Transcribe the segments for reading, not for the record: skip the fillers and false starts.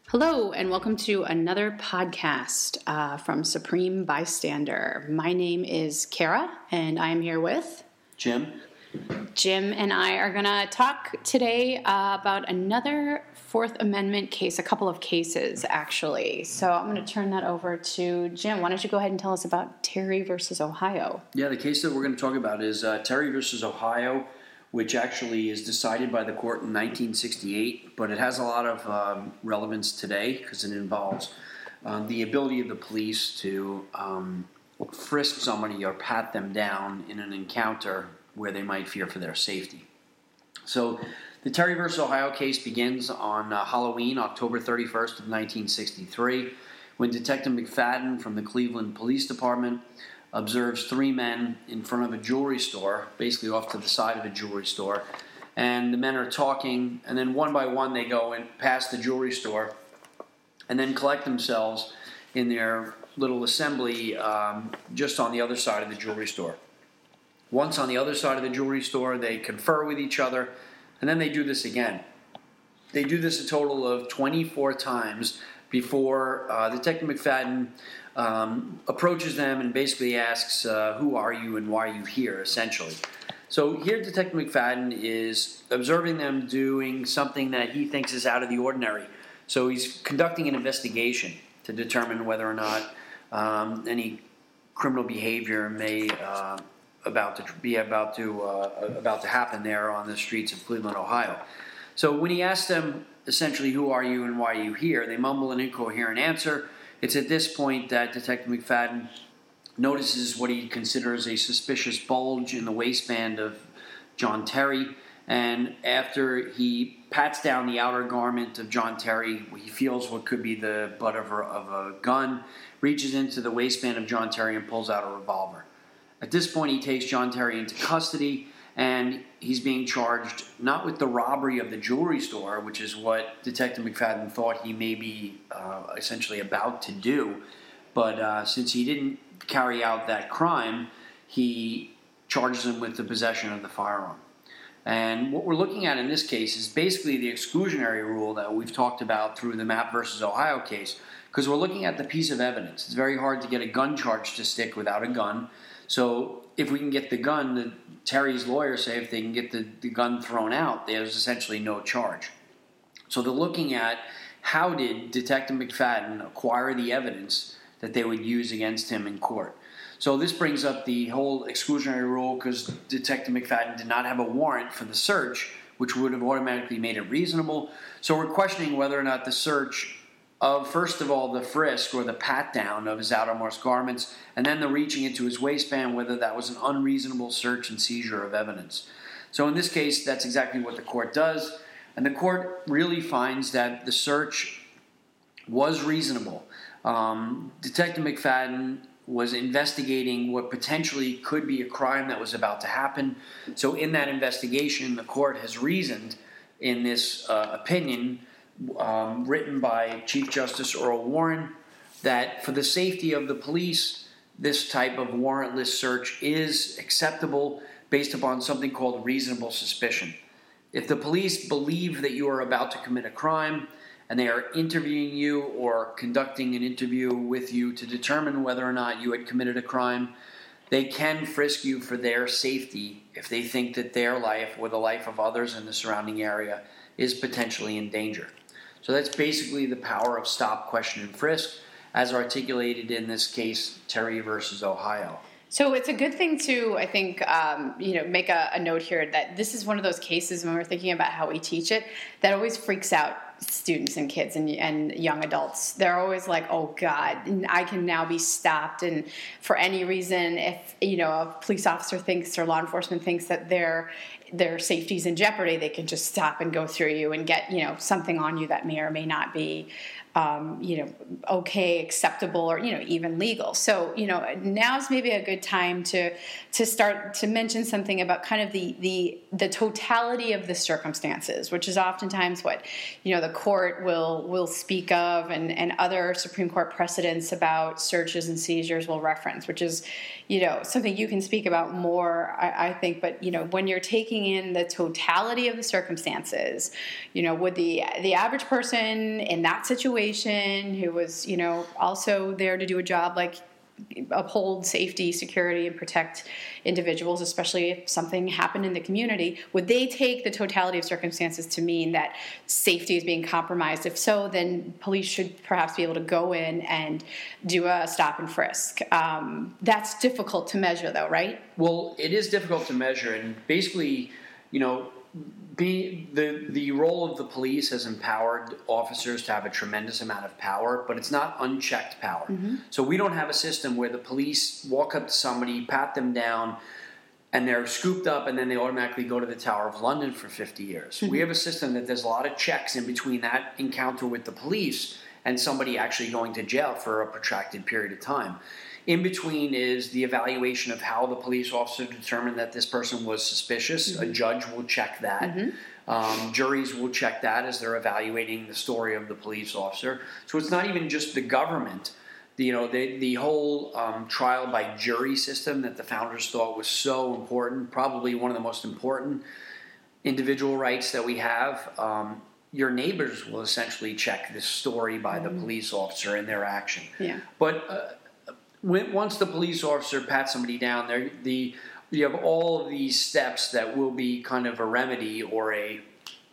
Hello, and welcome to another podcast from Supreme Bystander. My name is Kara, and I am here with Jim. Jim and I are going to talk today about another Fourth Amendment case, a couple of cases, actually. So I'm going to turn that over to Jim. Why don't you go ahead and tell us about Terry versus Ohio? Yeah, the case that we're going to talk about is Terry versus Ohio, which actually is decided by the court in 1968, but it has a lot of relevance today because it involves the ability of the police to frisk somebody or pat them down in an encounter where they might fear for their safety. So the Terry versus Ohio case begins on Halloween, October 31st of 1963, when Detective McFadden from the Cleveland Police Department observes three men in front of a jewelry store, basically off to the side of a jewelry store, and the men are talking, and then one by one they go and past the jewelry store and then collect themselves in their little assembly just on the other side of the jewelry store. Once on the other side of the jewelry store, they confer with each other, and then they do this again. They do this a total of 24 times before Detective McFadden approaches them and basically asks, who are you and why are you here, essentially. So here Detective McFadden is observing them doing something that he thinks is out of the ordinary. So he's conducting an investigation to determine whether or not any criminal behavior may about to happen there on the streets of Cleveland, Ohio. So when he asks them essentially, who are you and why are you here, they mumble an incoherent answer. It's at this point that Detective McFadden notices what he considers a suspicious bulge in the waistband of John Terry, and after he pats down the outer garment of John Terry, he feels what could be the butt of a gun, reaches into the waistband of John Terry and pulls out a revolver. At this point, he takes John Terry into custody, and he's being charged not with the robbery of the jewelry store, which is what Detective McFadden thought he may be essentially about to do, but since he didn't carry out that crime, he charges him with the possession of the firearm. And what we're looking at in this case is basically the exclusionary rule that we've talked about through the Mapp versus Ohio case, because we're looking at the piece of evidence. It's very hard to get a gun charge to stick without a gun. So if we can get the gun, Terry's lawyers say if they can get the gun thrown out, there's essentially no charge. So they're looking at how did Detective McFadden acquire the evidence that they would use against him in court. So this brings up the whole exclusionary rule because Detective McFadden did not have a warrant for the search, which would have automatically made it reasonable. So we're questioning whether or not the search of, first of all, the frisk or the pat-down of his outermost garments, and then the reaching into his waistband, whether that was an unreasonable search and seizure of evidence. So in this case, that's exactly what the court does, and the court really finds that the search was reasonable. Detective McFadden was investigating what potentially could be a crime that was about to happen. So in that investigation, the court has reasoned in this opinion written by Chief Justice Earl Warren, that for the safety of the police, this type of warrantless search is acceptable based upon something called reasonable suspicion. If the police believe that you are about to commit a crime and they are interviewing you or conducting an interview with you to determine whether or not you had committed a crime, they can frisk you for their safety if they think that their life or the life of others in the surrounding area is potentially in danger. So that's basically the power of stop, question, and frisk, as articulated in this case, Terry versus Ohio. So it's a good thing to, I think, make a note here that this is one of those cases when we're thinking about how we teach it that always freaks out students and kids and young adults. They're always like, oh God, I can now be stopped. And for any reason, if, a police officer thinks or law enforcement thinks that their safety is in jeopardy, they can just stop and go through you and get, something on you that may or may not be okay, acceptable, or, even legal. So, now's maybe a good time to start to mention something about kind of the totality of the circumstances, which is oftentimes what, the court will speak of, and other Supreme Court precedents about searches and seizures will reference, which is, something you can speak about more, I think. But, when you're taking in the totality of the circumstances, would the average person in that situation who was, also there to do a job like uphold safety, security, and protect individuals, especially if something happened in the community, would they take the totality of circumstances to mean that safety is being compromised? If so, then police should perhaps be able to go in and do a stop and frisk. That's difficult to measure, though, right? Well, it is difficult to measure, and basically, the role of the police has empowered officers to have a tremendous amount of power, but it's not unchecked power. Mm-hmm. So we don't have a system where the police walk up to somebody, pat them down, and they're scooped up, and then they automatically go to the Tower of London for 50 years. Mm-hmm. We have a system that there's a lot of checks in between that encounter with the police and somebody actually going to jail for a protracted period of time. In between is the evaluation of how the police officer determined that this person was suspicious. Mm-hmm. A judge will check that. Mm-hmm. Juries will check that as they're evaluating the story of the police officer. So it's not even just the government. The whole trial by jury system that the founders thought was so important, probably one of the most important individual rights that we have. Your neighbors will essentially check this story by the police officer and their action. Yeah. But once the police officer pats somebody down, you have all of these steps that will be kind of a remedy or a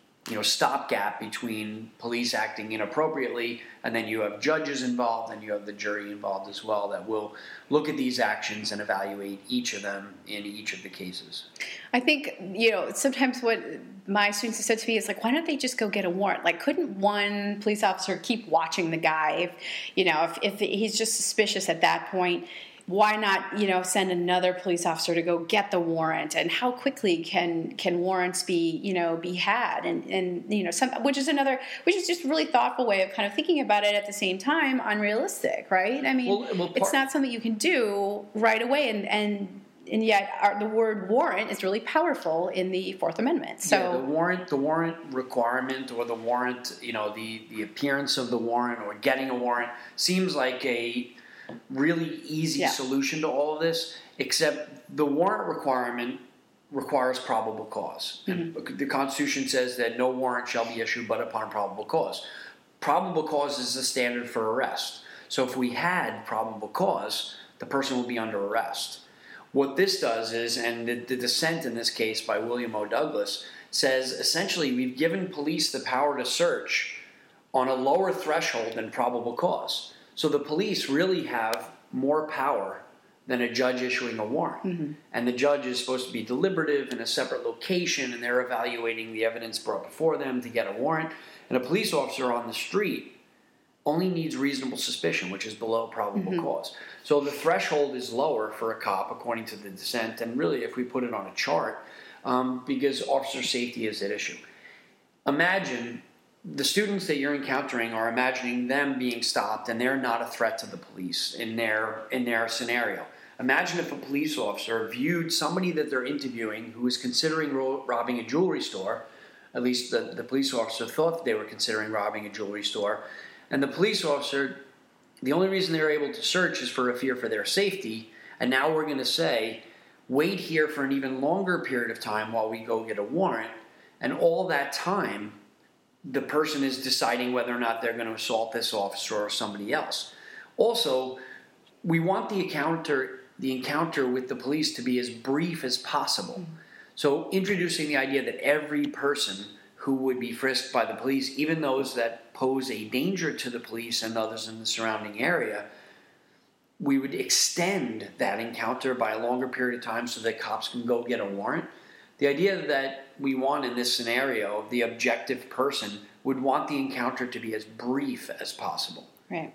stopgap between police acting inappropriately, and then you have judges involved, and you have the jury involved as well that will look at these actions and evaluate each of them in each of the cases. I think, sometimes what my students have said to me is like, why don't they just go get a warrant? Like, couldn't one police officer keep watching the guy? If he's just suspicious at that point, why not, send another police officer to go get the warrant? And how quickly can warrants be had? And which is just a really thoughtful way of kind of thinking about it, at the same time unrealistic, right? I mean, it's not something you can do right away, and yet the word warrant is really powerful in the Fourth Amendment. So yeah, the warrant requirement, or the warrant, the appearance of the warrant or getting a warrant seems like a really easy solution to all of this, except the warrant requirement requires probable cause. Mm-hmm. And the Constitution says that no warrant shall be issued but upon probable cause. Probable cause is the standard for arrest. So if we had probable cause, the person would be under arrest. What this does is, and the dissent in this case by William O. Douglas says, essentially we've given police the power to search on a lower threshold than probable cause. So the police really have more power than a judge issuing a warrant. Mm-hmm. And the judge is supposed to be deliberative in a separate location, and they're evaluating the evidence brought before them to get a warrant. And a police officer on the street only needs reasonable suspicion, which is below probable cause. So the threshold is lower for a cop, according to the dissent, and really if we put it on a chart, because officer safety is at issue. Imagine the students that you're encountering are imagining them being stopped, and they're not a threat to the police in their scenario. Imagine if a police officer viewed somebody that they're interviewing who was considering robbing a jewelry store. At least the police officer thought they were considering robbing a jewelry store. And the police officer, the only reason they're able to search is for a fear for their safety. And now we're going to say, wait here for an even longer period of time while we go get a warrant. And all that time, the person is deciding whether or not they're going to assault this officer or somebody else. Also, we want the encounter with the police to be as brief as possible. So introducing the idea that every person who would be frisked by the police, even those that pose a danger to the police and others in the surrounding area, we would extend that encounter by a longer period of time so that cops can go get a warrant. The idea that we want in this scenario, the objective person would want the encounter to be as brief as possible. Right.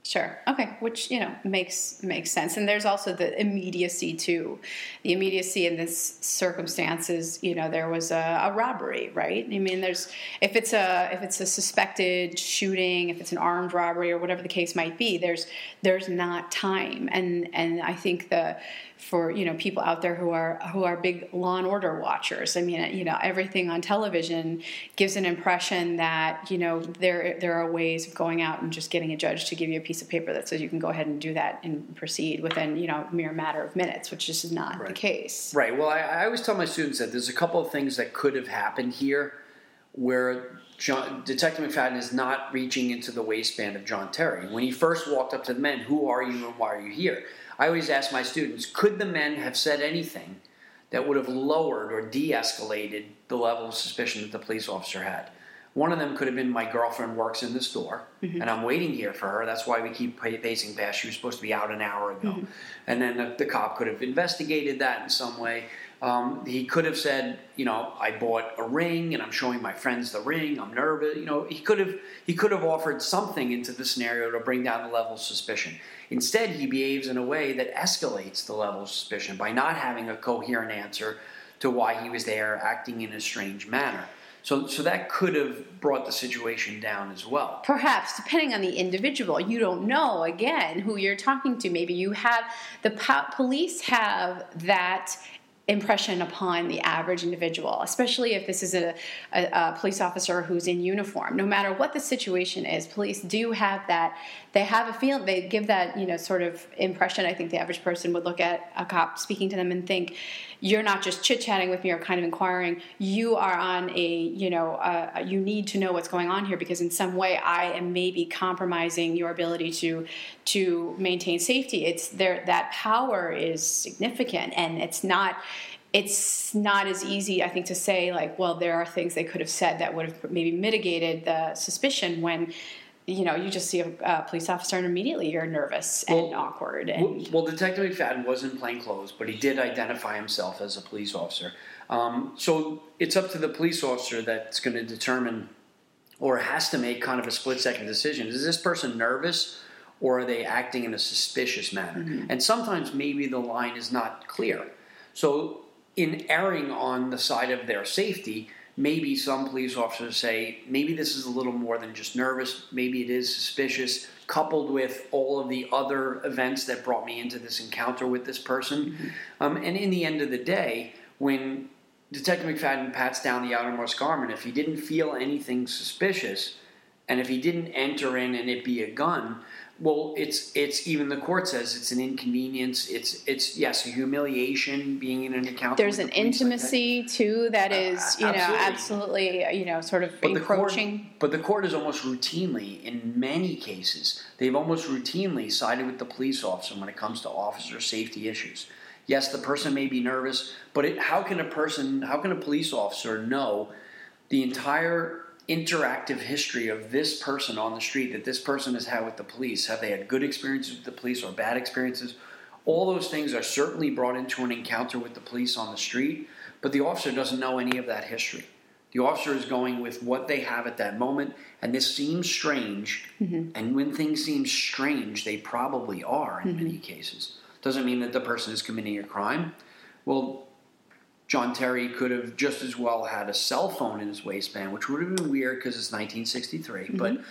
Sure. Okay. Which, makes sense. And there's also the immediacy too. The immediacy in this circumstances, there was a robbery, right? I mean, if it's a suspected shooting, if it's an armed robbery or whatever the case might be, there's not time. And I think for people out there who are big Law and Order watchers, I mean, everything on television gives an impression that there are ways of going out and just getting a judge to give you a piece of paper that says you can go ahead and do that and proceed within a mere matter of minutes, which just is not the case. Right. Well, I always tell my students that there's a couple of things that could have happened here where Detective McFadden is not reaching into the waistband of John Terry. When he first walked up to the men, who are you and why are you here? I always ask my students, could the men have said anything that would have lowered or de-escalated the level of suspicion that the police officer had? One of them could have been, my girlfriend works in the store, and I'm waiting here for her. That's why we keep pacing past. She was supposed to be out an hour ago. And then the cop could have investigated that in some way. He could have said, I bought a ring and I'm showing my friends the ring. I'm nervous. He could have offered something into the scenario to bring down the level of suspicion. Instead, he behaves in a way that escalates the level of suspicion by not having a coherent answer to why he was there, acting in a strange manner. So that could have brought the situation down as well. Perhaps, depending on the individual. You don't know, again, who you're talking to. Maybe you have, police have that impression upon the average individual, especially if this is a police officer who's in uniform. No matter what the situation is, police do have that. They have a feeling. They give that sort of impression. I think the average person would look at a cop speaking to them and think, "You're not just chit chatting with me or kind of inquiring. You are on you need to know what's going on here because in some way I am maybe compromising your ability to maintain safety." It's there. That power is significant, and it's not as easy, I think, to say like, well, there are things they could have said that would have maybe mitigated the suspicion when. You just see a police officer and immediately you're nervous and awkward. Well, Detective McFadden was in plain clothes, but he did identify himself as a police officer. So it's up to the police officer that's going to determine or has to make kind of a split-second decision. Is this person nervous or are they acting in a suspicious manner? Mm-hmm. And sometimes maybe the line is not clear. So in erring on the side of their safety, maybe some police officers say, maybe this is a little more than just nervous, maybe it is suspicious, coupled with all of the other events that brought me into this encounter with this person. Mm-hmm. And in the end of the day, when Detective McFadden pats down the outermost garment, if he didn't feel anything suspicious, and if he didn't enter in and it be a gun, well, it's even the court says it's an inconvenience. It's yes, a humiliation being in an encounter. There's an intimacy like that. Too that is absolutely sort of encroaching. But the court is almost routinely, in many cases, they've almost routinely sided with the police officer when it comes to officer safety issues. Yes, the person may be nervous, but how can a police officer know the entire interactive history of this person on the street that this person has had with the police? Have they had good experiences with the police or bad experiences? All those things are certainly brought into an encounter with the police on the street, but the officer doesn't know any of that history. The officer is going with what they have at that moment, and this seems strange, and when things seem strange, they probably are in many cases. Doesn't mean that the person is committing a crime. Well, John Terry could have just as well had a cell phone in his waistband, which would have been weird because it's 1963. Mm-hmm. But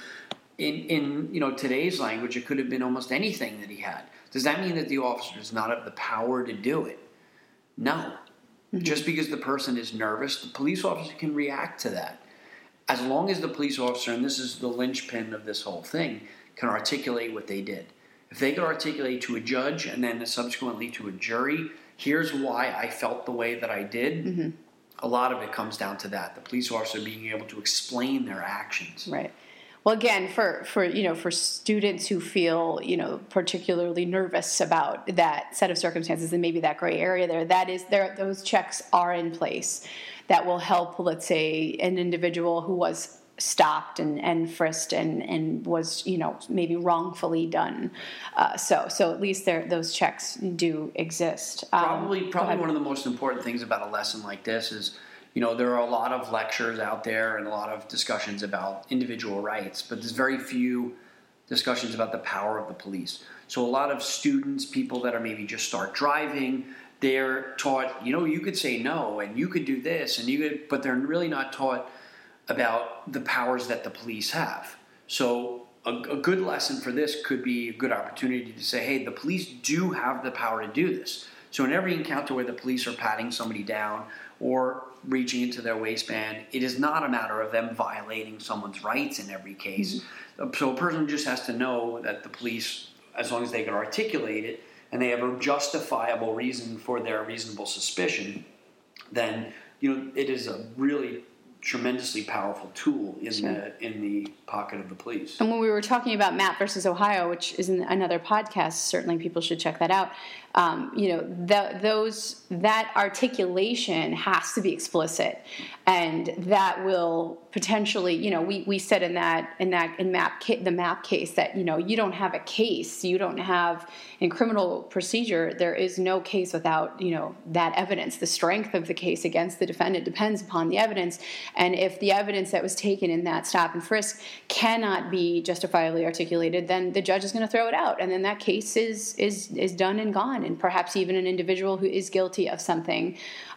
in today's language, it could have been almost anything that he had. Does that mean that the officer does not have the power to do it? No. Mm-hmm. Just because the person is nervous, the police officer can react to that. As long as the police officer, and this is the linchpin of this whole thing, can articulate what they did. If they could articulate to a judge and then subsequently to a jury, here's why I felt the way that I did. A lot of it comes down to that, the police officer being able to explain their actions. Right. Well, again, for students who feel particularly nervous about that set of circumstances and maybe that gray area those checks are in place that will help. Let's say an individual who was stopped and frisked and was maybe wrongfully done. So at least those checks do exist. Probably one of the most important things about a lesson like this is, there are a lot of lectures out there and a lot of discussions about individual rights, but there's very few discussions about the power of the police. So a lot of students, people that are maybe just start driving, they're taught, you could say no, and you could do this, but they're really not taught about the powers that the police have. So a good lesson for this could be a good opportunity to say, hey, the police do have the power to do this. So in every encounter where the police are patting somebody down or reaching into their waistband, it is not a matter of them violating someone's rights in every case. Mm-hmm. So a person just has to know that the police, as long as they can articulate it, and they have a justifiable reason for their reasonable suspicion, then it is a really tremendously powerful tool in the pocket of the police. And when we were talking about Mapp versus Ohio, which is in another podcast, certainly people should check that out. That articulation has to be explicit, and that will potentially, we said in the Mapp case that you don't have a case, you don't have in criminal procedure, there is no case without that evidence. The strength of the case against the defendant depends upon the evidence, and if the evidence that was taken in that stop and frisk cannot be justifiably articulated, then the judge is going to throw it out, and then that case is done and gone. And perhaps even an individual who is guilty of something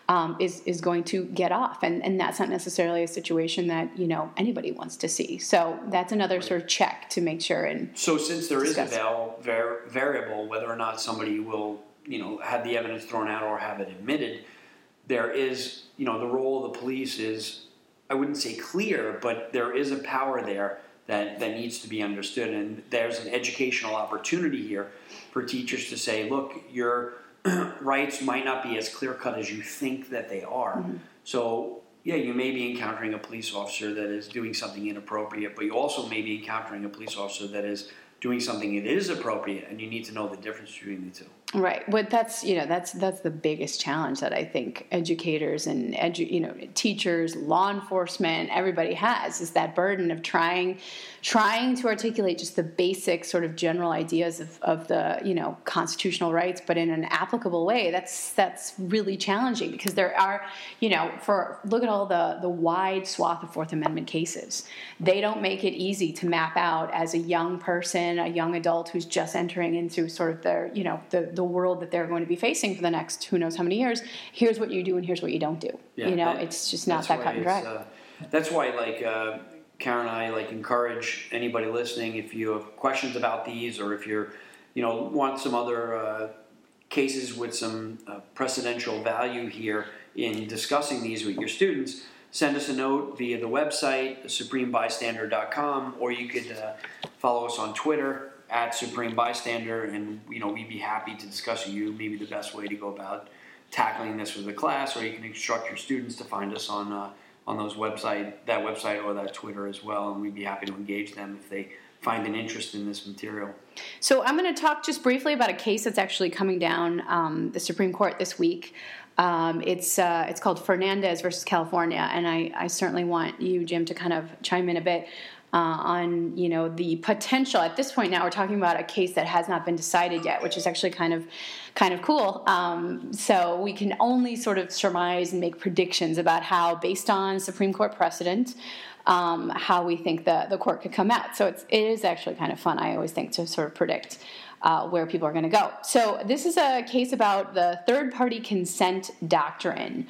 is going to get off, and that's not necessarily a situation that anybody wants to see. So that's another sort of check to make sure. And so since there is a variable whether or not somebody will have the evidence thrown out or have it admitted, there is the role of the police is, I wouldn't say clear, but there is a power there that needs to be understood, and there's an educational opportunity here for teachers to say, look, your rights might not be as clear-cut as you think that they are. Mm-hmm. So, yeah, you may be encountering a police officer that is doing something inappropriate, but you also may be encountering a police officer that is doing something that is appropriate, and you need to know the difference between the two. Right. But that's the biggest challenge that I think educators and teachers, law enforcement, everybody has, is that burden of trying to articulate just the basic sort of general ideas of the constitutional rights, but in an applicable way. That's really challenging, because there are look at all the wide swath of Fourth Amendment cases. They don't make it easy to map out as a young person, a young adult who's just entering into sort of their the world that they're going to be facing for the next who knows how many years. Here's what you do and here's what you don't do. Yeah, it's just not that cut and dry. That's why, Karen and I encourage anybody listening, if you have questions about these, or if you're want some other cases with some precedential value here in discussing these with your students, send us a note via the website, supremebystander.com, or you could follow us on Twitter at Supreme Bystander, and we'd be happy to discuss with you maybe the best way to go about tackling this with the class, or you can instruct your students to find us on that website or that Twitter as well, and we'd be happy to engage them if they find an interest in this material. So I'm going to talk just briefly about a case that's actually coming down the Supreme Court this week. It's called Fernandez versus California, and I certainly want you, Jim, to kind of chime in a bit on the potential. At this point now, we're talking about a case that has not been decided yet, which is actually kind of cool. So we can only sort of surmise and make predictions about how, based on Supreme Court precedent, how we think the court could come out. So it is actually kind of fun, I always think, to sort of predict where people are going to go. So this is a case about the third-party consent doctrine.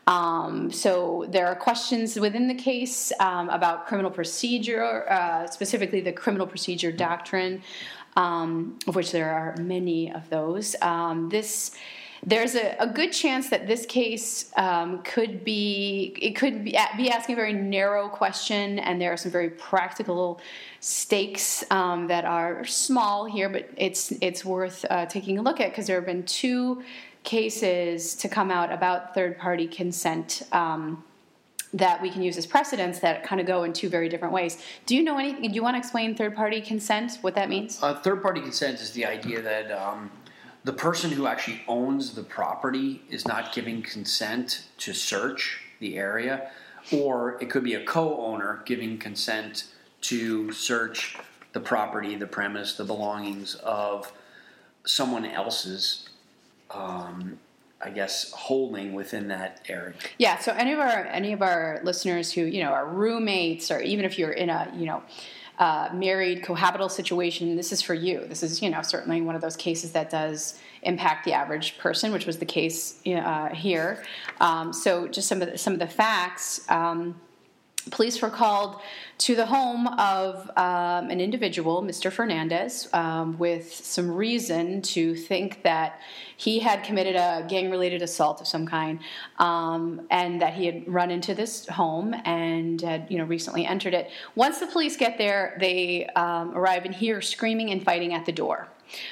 So there are questions within the case about criminal procedure, specifically the criminal procedure doctrine, of which there are many of those. There's a good chance that this case could be asking a very narrow question, and there are some very practical stakes that are small here, but it's worth taking a look at, because there have been two cases to come out about third-party consent that we can use as precedents that kind of go in two very different ways. Do you know anything? Do you want to explain third-party consent, what that means? Third-party consent is the idea that the person who actually owns the property is not giving consent to search the area, or it could be a co-owner giving consent to search the property, the premise, the belongings of someone else's holding within that area. Yeah. So any of our listeners who are roommates, or even if you're in a married cohabital situation. This is for you. This is, certainly one of those cases that does impact the average person, which was the case here. So just some of the facts. Police were called to the home of an individual, Mr. Fernandez, with some reason to think that he had committed a gang-related assault of some kind, and that he had run into this home and had, recently entered it. Once the police get there, they arrive and hear screaming and fighting at the door.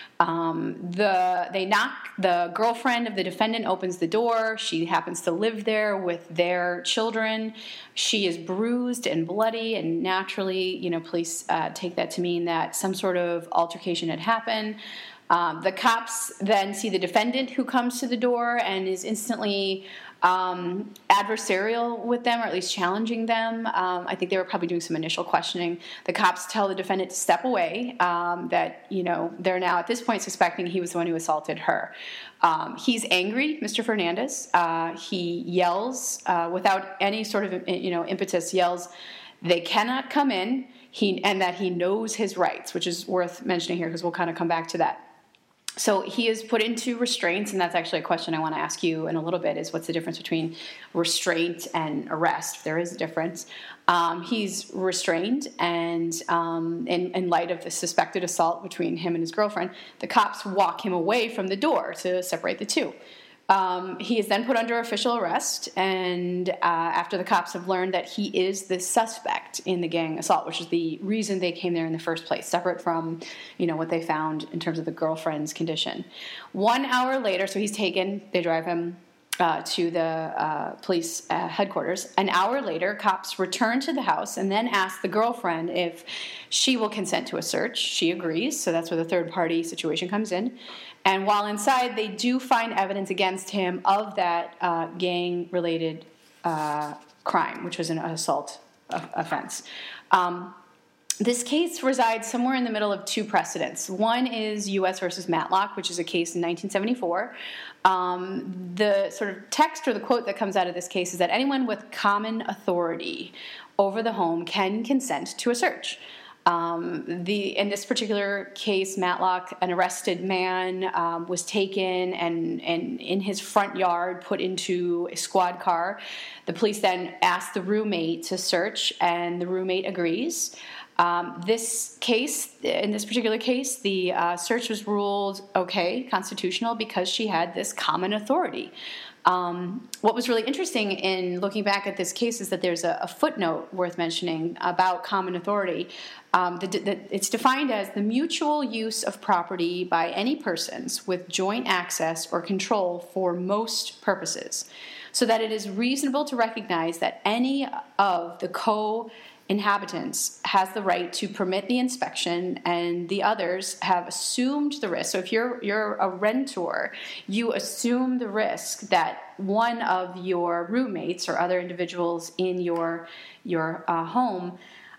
They knock. The girlfriend of the defendant opens the door. She happens to live there with their children. She is bruised and bloody, and naturally, police take that to mean that some sort of altercation had happened. The cops then see the defendant who comes to the door and is instantly adversarial with them, or at least challenging them. I think they were probably doing some initial questioning. The cops tell the defendant to step away, that, they're now at this point suspecting he was the one who assaulted her. He's angry, Mr. Fernandez. He yells, without any sort of, impetus, yells, "They cannot come in," and that he knows his rights, which is worth mentioning here because we'll kind of come back to that. So he is put into restraints, and that's actually a question I want to ask you in a little bit, is what's the difference between restraint and arrest? There is a difference. He's restrained, and in light of the suspected assault between him and his girlfriend, the cops walk him away from the door to separate the two. He is then put under official arrest, and after the cops have learned that he is the suspect in the gang assault, which is the reason they came there in the first place, separate from, what they found in terms of the girlfriend's condition. 1 hour later, so he's taken, they drive him to the police headquarters. An hour later, cops return to the house and then ask the girlfriend if she will consent to a search. She agrees, so that's where the third-party situation comes in. And while inside, they do find evidence against him of that gang-related crime, which was an assault offense. This case resides somewhere in the middle of two precedents. One is U.S. versus Matlock, which is a case in 1974. The sort of text or the quote that comes out of this case is that anyone with common authority over the home can consent to a search. In this particular case, Matlock, an arrested man, was taken and in his front yard put into a squad car. The police then asked the roommate to search, and the roommate agrees. In this particular case, the search was ruled okay, constitutional, because she had this common authority. What was really interesting in looking back at this case is that there's a footnote worth mentioning about common authority. It's defined as the mutual use of property by any persons with joint access or control for most purposes, so that it is reasonable to recognize that any of the co-inhabitants has the right to permit the inspection, and the others have assumed the risk. So if you're a renter, you assume the risk that one of your roommates or other individuals in your home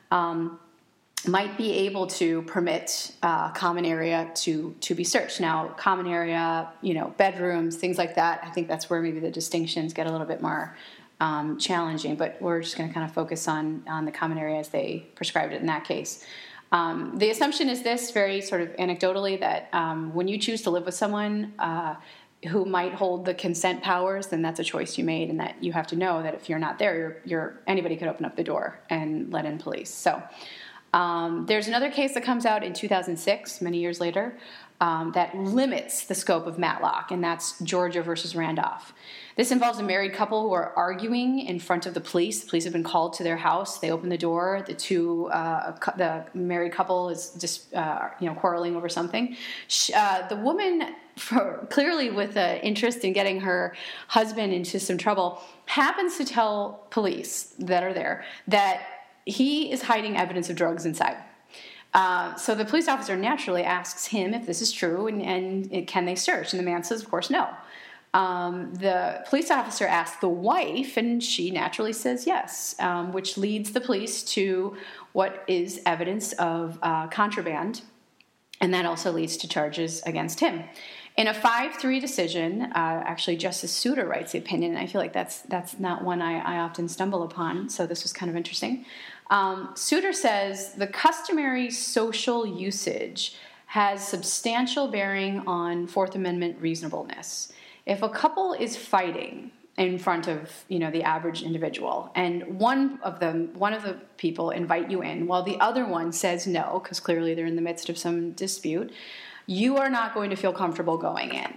might be able to permit common area to be searched. Now, common area, bedrooms, things like that, I think that's where maybe the distinctions get a little bit more challenging, but we're just going to kind of focus on the common area as they prescribed it in that case. The assumption is this, very sort of anecdotally, that when you choose to live with someone who might hold the consent powers, then that's a choice you made, and that you have to know that if you're not there, anybody could open up the door and let in police. So there's another case that comes out in 2006, many years later, that limits the scope of Matlock, and that's Georgia versus Randolph. This involves a married couple who are arguing in front of the police. The police have been called to their house. They open the door. The married couple is just quarreling over something. The woman, clearly with an interest in getting her husband into some trouble, happens to tell police that are there that he is hiding evidence of drugs inside. So the police officer naturally asks him if this is true and can they search? And the man says, of course, no. The police officer asks the wife, and she naturally says yes, which leads the police to what is evidence of contraband, and that also leads to charges against him. In a 5-3 decision, actually Justice Souter writes the opinion, and I feel like that's not one I often stumble upon, so this was kind of interesting. Souter says the customary social usage has substantial bearing on Fourth Amendment reasonableness. If a couple is fighting in front of the average individual, and one of the people invite you in while the other one says no, because clearly they're in the midst of some dispute, you are not going to feel comfortable going in.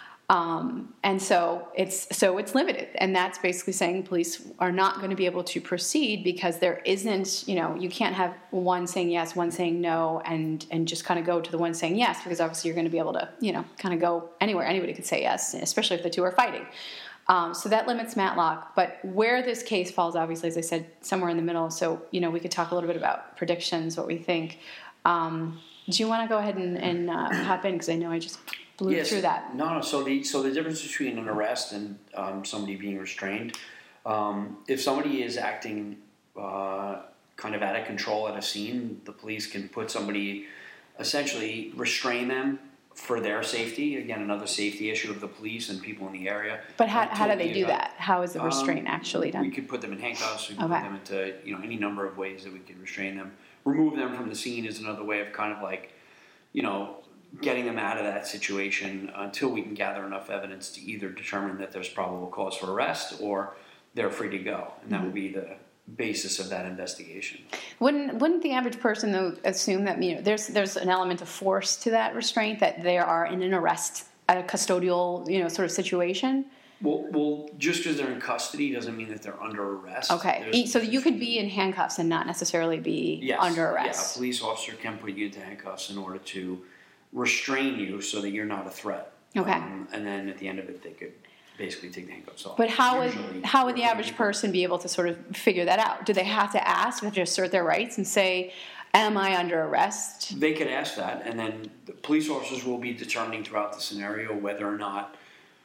And so it's limited, and that's basically saying police are not going to be able to proceed because there isn't, you can't have one saying yes, one saying no, and just kind of go to the one saying yes, because obviously you're going to be able to, kind of go anywhere. Anybody could say yes, especially if the two are fighting. So that limits Matlock. But where this case falls, obviously, as I said, somewhere in the middle. So, we could talk a little bit about predictions, what we think. Do you want to go ahead and hop in? Because I know I just blew through that. No. So the difference between an arrest and somebody being restrained, if somebody is acting kind of out of control at a scene, the police can put somebody, essentially restrain them for their safety. Again, another safety issue of the police and people in the area. But how do they do that? How is the restraint actually done? We could put them in handcuffs. We could put them into any number of ways that we can restrain them. Remove them from the scene is another way of kind of like, getting them out of that situation until we can gather enough evidence to either determine that there's probable cause for arrest or they're free to go. And that would be the basis of that investigation. Wouldn't the average person, though, assume that there's an element of force to that restraint, that they are in an arrest, a custodial sort of situation? Well, just because they're in custody doesn't mean that they're under arrest. Okay, so you could be in handcuffs and not necessarily be under arrest. Yeah, a police officer can put you into handcuffs in order to restrain you so that you're not a threat. Okay. And then at the end of it, they could basically take the handcuffs off. But how would the average person be able to sort of figure that out? Do they have to ask? Do they have to assert their rights and say, am I under arrest? They could ask that, and then the police officers will be determining throughout the scenario whether or not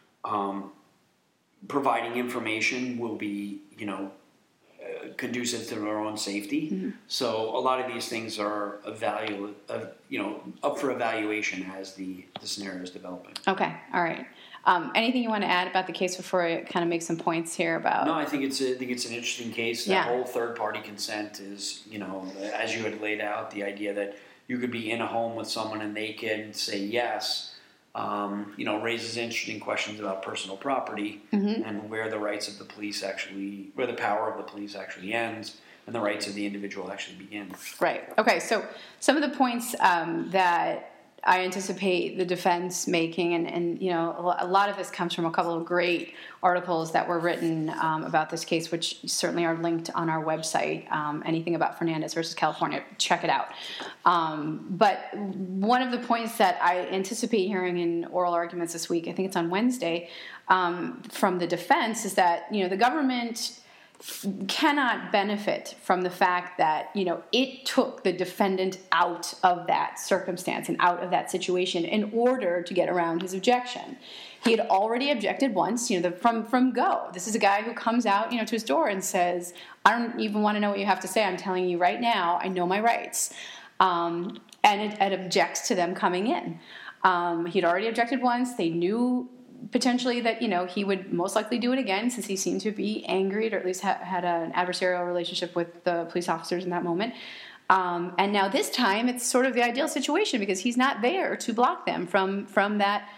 providing information will be, conducive to their own safety. Mm-hmm. So a lot of these things are up for evaluation as the scenario is developing. Okay, all right. Anything you want to add about the case before I kind of make some points here about? No, I think it's an interesting case. That whole third-party consent is, as you had laid out, the idea that you could be in a home with someone and they can say yes. Raises interesting questions about personal property and where the rights of the police where the power of the police actually ends and the rights of the individual actually begin. Right. Okay. So some of the points that I anticipate the defense making, and a lot of this comes from a couple of great articles that were written about this case, which certainly are linked on our website. Anything about Fernandez versus California, check it out. But one of the points that I anticipate hearing in oral arguments this week, I think it's on Wednesday, from the defense, is that the government cannot benefit from the fact that it took the defendant out of that circumstance and out of that situation in order to get around his objection. He had already objected once, from go. This is a guy who comes out, to his door and says, "I don't even want to know what you have to say. I'm telling you right now. I know my rights," and it objects to them coming in. He'd already objected once. They knew potentially that he would most likely do it again, since he seemed to be angry, or at least had an adversarial relationship with the police officers in that moment. And now this time it's sort of the ideal situation, because he's not there to block them from that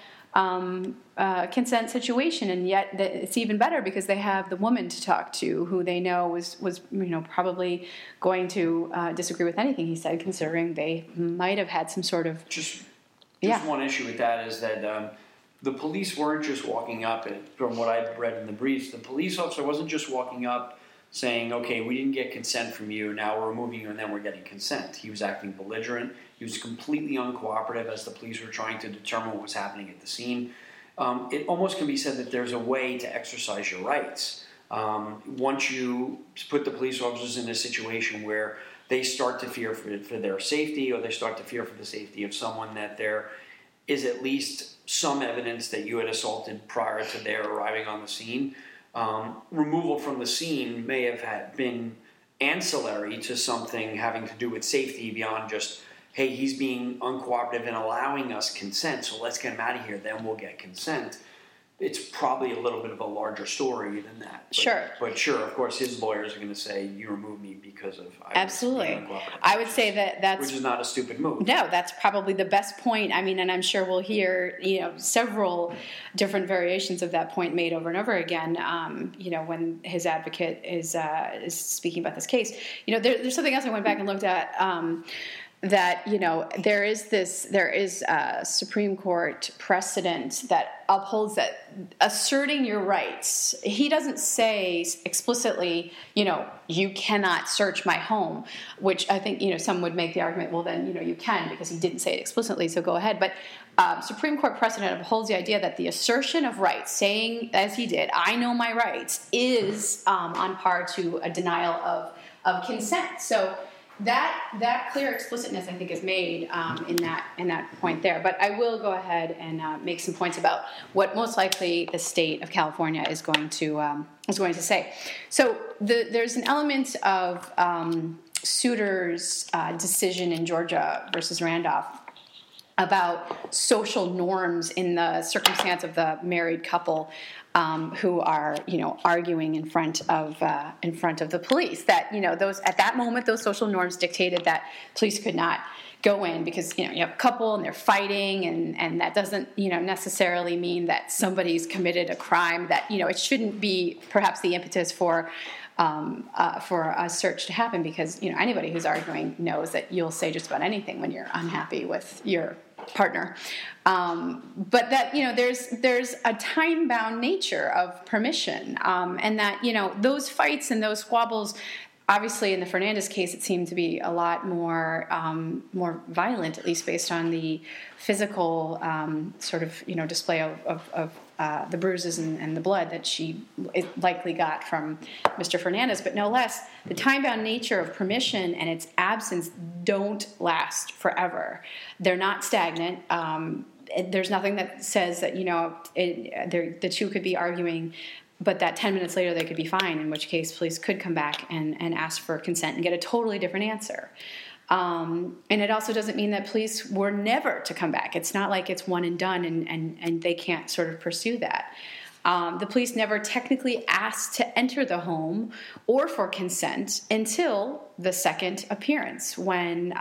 consent situation, and yet it's even better because they have the woman to talk to, who they know was probably going to disagree with anything he said, considering they might have had some sort of just one issue with that is that the police weren't just walking up, from what I've read in the briefs, the police officer wasn't just walking up saying, okay, we didn't get consent from you, now we're removing you, and then we're getting consent. He was acting belligerent. He was completely uncooperative as the police were trying to determine what was happening at the scene. It almost can be said that there's a way to exercise your rights. Once you put the police officers in a situation where they start to fear for their safety, or they start to fear for the safety of someone, that there is at least some evidence that you had assaulted prior to their arriving on the scene. Removal from the scene may have been ancillary to something having to do with safety beyond just hey, he's being uncooperative and allowing us consent, so let's get him out of here, then we'll get consent. It's probably a little bit of a larger story than that. But sure, of course, his lawyers are going to say, you removed me because of... Absolutely. I would say that's... Which is not a stupid move. No, that's probably the best point. I mean, and I'm sure we'll hear, several different variations of that point made over and over again, when his advocate is speaking about this case. There's something else I went back and looked at, that there is a Supreme Court precedent that upholds that asserting your rights. He doesn't say explicitly, you cannot search my home, which I think some would make the argument, well then you can, because he didn't say it explicitly, so go ahead. But Supreme Court precedent upholds the idea that the assertion of rights, saying as he did, I know my rights, is on par to a denial of consent. So that clear explicitness, I think, is made in that point there. But I will go ahead and make some points about what most likely the state of California is going to say. So there's an element of Souter's decision in Georgia versus Randolph about social norms in the circumstance of the married couple who are, arguing in front of the police. That those at that moment, those social norms dictated that police could not go in because you have a couple and they're fighting, and that doesn't necessarily mean that somebody's committed a crime. That it shouldn't be perhaps the impetus for a search to happen, because anybody who's arguing knows that you'll say just about anything when you're unhappy with your partner, but that there's a time-bound nature of permission, and that those fights and those squabbles, obviously in the Fernandez case, it seemed to be a lot more violent, at least based on the physical sort of display of the bruises and the blood that she likely got from Mr. Fernandez. But no less, the time-bound nature of permission and its absence don't last forever. They're not stagnant. There's nothing that says that the two could be arguing, but that 10 minutes later they could be fine, in which case police could come back and ask for consent and get a totally different answer. And it also doesn't mean that police were never to come back. It's not like it's one and done and they can't sort of pursue that. The police never technically asked to enter the home or for consent until the second appearance, when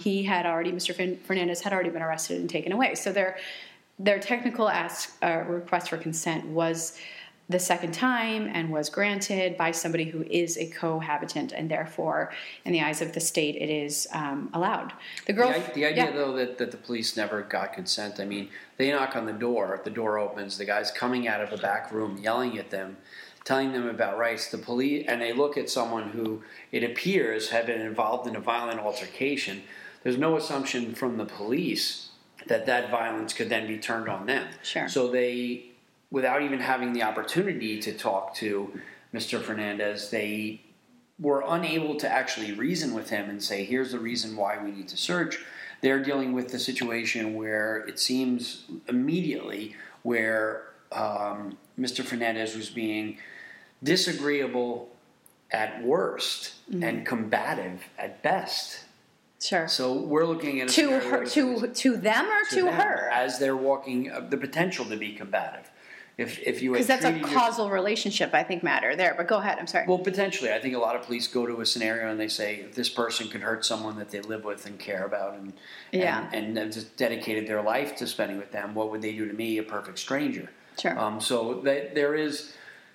Mr. Fernandez had already been arrested and taken away. So their technical request for consent was the second time and was granted by somebody who is a cohabitant, and therefore, in the eyes of the state, it is allowed. The idea, though, that the police never got consent, I mean, they knock on the door opens, the guy's coming out of a back room, yelling at them, telling them about rights. The police, and they look at someone who, it appears, had been involved in a violent altercation. There's no assumption from the police that violence could then be turned on them. Sure. So they, without even having the opportunity to talk to Mr. Fernandez, they were unable to actually reason with him and say, here's the reason why we need to search. They're dealing with the situation where it seems immediately where Mr. Fernandez was being disagreeable at worst and combative at best. Sure. So we're looking at to them or to them, her, as they're walking, the potential to be combative. If you, because that's a causal relationship, I think, matter there. But go ahead. I'm sorry. Well, potentially, I think a lot of police go to a scenario and they say, if this person could hurt someone that they live with and care about, and have just dedicated their life to spending with them, what would they do to me, a perfect stranger? Sure. So there is,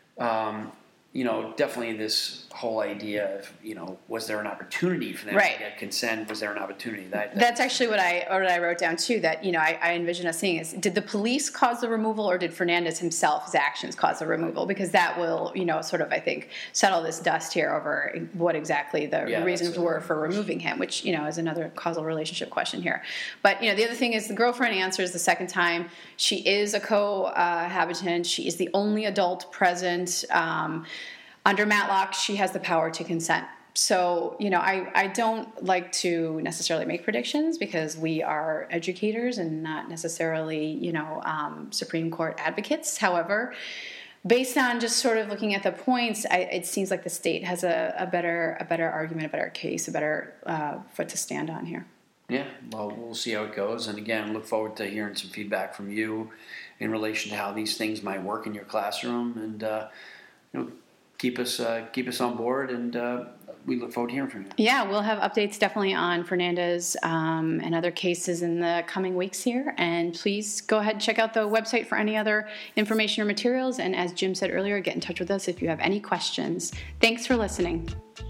definitely this whole idea of, was there an opportunity for them to get consent? Was there an opportunity? That's actually what I wrote down too. That I envision us seeing is, did the police cause the removal, or did Fernandez himself, his actions, cause the removal? Because that will sort of, I think, settle this dust here over what exactly the reasons were for removing him, which is another causal relationship question here. But the other thing is, the girlfriend answers the second time. She is a cohabitant. She is the only adult present. Under Matlock, she has the power to consent. So, I don't like to necessarily make predictions, because we are educators and not necessarily, Supreme Court advocates. However, based on just sort of looking at the points, it seems like the state has a better argument, a better case, a better foot to stand on here. Yeah, well, we'll see how it goes. And again, look forward to hearing some feedback from you in relation to how these things might work in your classroom. And keep us on board. And we look forward to hearing from you. Yeah, we'll have updates definitely on Fernandez and other cases in the coming weeks here. And please go ahead and check out the website for any other information or materials. And as Jim said earlier, get in touch with us if you have any questions. Thanks for listening.